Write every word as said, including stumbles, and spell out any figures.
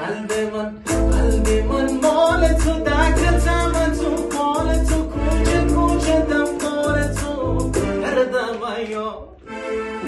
قلب من قلب من مال تو دکتم تو مال تو کوچه کوچه دنبال تو کردم یا